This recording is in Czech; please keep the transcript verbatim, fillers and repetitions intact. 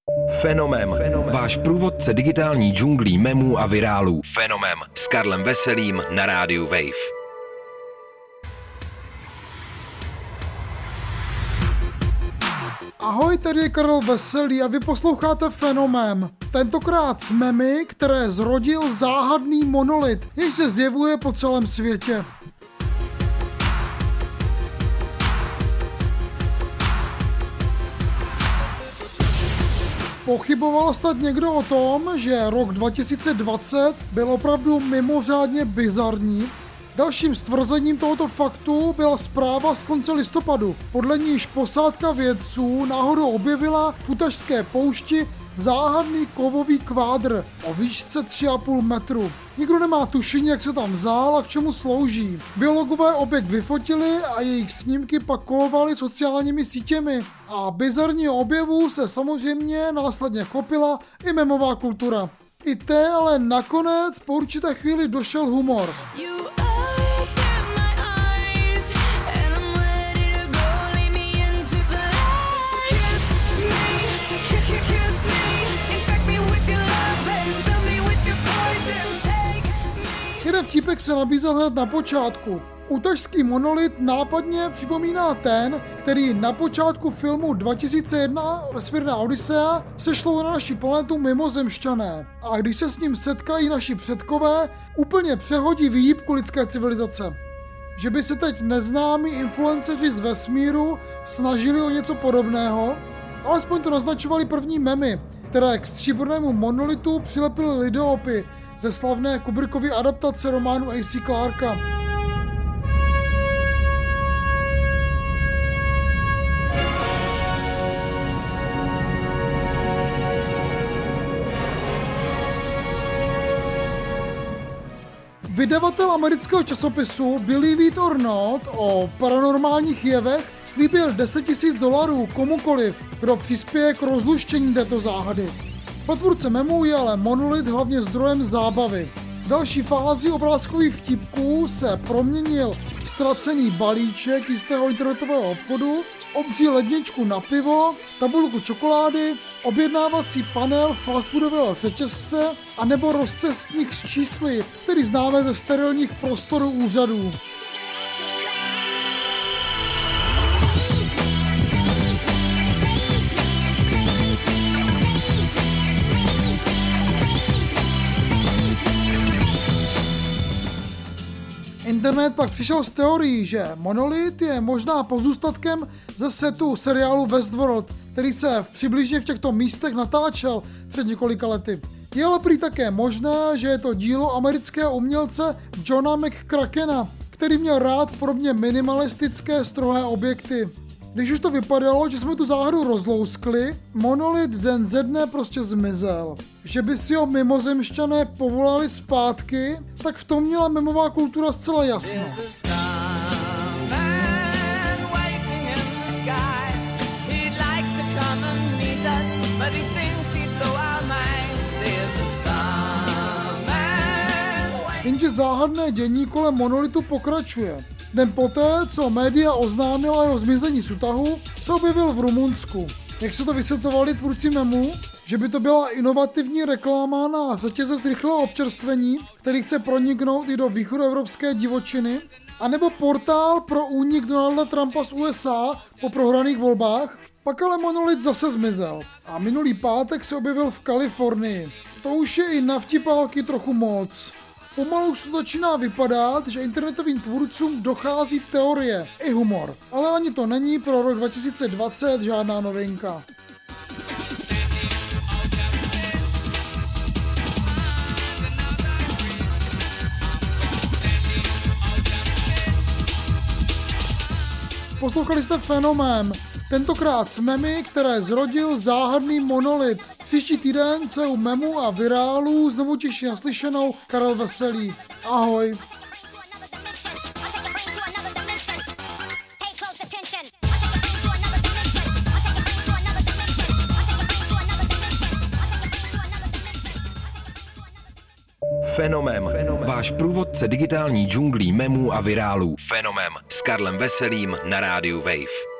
Fenomem. Fenomem. Váš průvodce digitální džunglí memů a virálů. Fenomem. S Karlem Veselým na rádiu Wave. Ahoj, tady je Karel Veselý a vy posloucháte Fenomem. Tentokrát s memy, které zrodil záhadný monolit, jež se zjevuje po celém světě. Pochyboval snad někdo o tom, že rok dva tisíce dvacet byl opravdu mimořádně bizarní? Dalším stvrzením tohoto faktu byla zpráva z konce listopadu, podle níž posádka vědců náhodou objevila v Utašské poušti záhadný kovový kvádr o výšce tři a půl metru. Nikdo nemá tušení, jak se tam vzal a k čemu slouží. Biologové objekt vyfotili a jejich snímky pak kolovaly sociálními sítěmi. A bizarního objevu se samozřejmě následně chopila i memová kultura. I té ale nakonec po určité chvíli došel humor. Jeden vtípek se nabízel hned na počátku. Utašský monolit nápadně připomíná ten, který na počátku filmu dva tisíce jedna Vesmírná Odysea sešlo na naši planetu mimozemšťané. A když se s ním setkají naši předkové, úplně přehodí výhybku lidské civilizace. Že by se teď neznámí influenceři z vesmíru snažili o něco podobného, alespoň to naznačovali první memy, které k stříbrnému monolitu přilepily lidoopy ze slavné Kubrickovy adaptace románu A C Clarka. Vydavatel amerického časopisu Believe It or Not o paranormálních jevech slíbil deset tisíc dolarů komukoliv, kdo přispěje k rozluštění této záhady. Potvůrce memů je ale monolit hlavně zdrojem zábavy. V další fázi obrázkových vtipků se proměnil ztracený balíček jistého internetového obchodu, obří ledničku na pivo, tabulku čokolády, objednávací panel fastfoodového řetězce a nebo rozcestník s čísly, který známe ze sterilních prostorů úřadů. Internet pak přišel s teorií, že monolit je možná pozůstatkem ze setu seriálu Westworld, který se přibližně v těchto místech natáčel před několika lety. Je ale prý také možné, že je to dílo amerického umělce Johna McCrackena, který měl rád podobně minimalistické strohé objekty. Když už to vypadalo, že jsme tu záhadu rozlouskli, monolit den ze dne prostě zmizel. Že by si ho mimozemšťané povolali zpátky, tak v tom měla memová kultura zcela jasno. Jenže záhadné dění kolem monolitu pokračuje. Den poté, co média oznámila jeho zmizení z Utahu, se objevil v Rumunsku. Jak se to vysvětlovali tvůrci memů? Že by to byla inovativní reklama na řetězec rychlého občerstvení, který chce proniknout i do východoevropské divočiny? A nebo portál pro únik Donalda Trumpa z U S A po prohraných volbách? Pak ale monolit zase zmizel. A minulý pátek se objevil v Kalifornii. To už je i na vtipálky trochu moc. Pomalu už to začíná vypadat, že internetovým tvůrcům dochází teorie i humor. Ale ani to není pro rok dva tisíce dvacet žádná novinka. Poslouchali jste Fenomén, tentokrát s memy, které zrodil záhadný monolit. Příští týden se u memů a virálů znovu těší na slyšenou Karel Veselý. Ahoj. Fenomem. Fenomem. Váš průvodce digitální džunglí memů a virálů. Fenomem. S Karlem Veselým na rádiu Wave.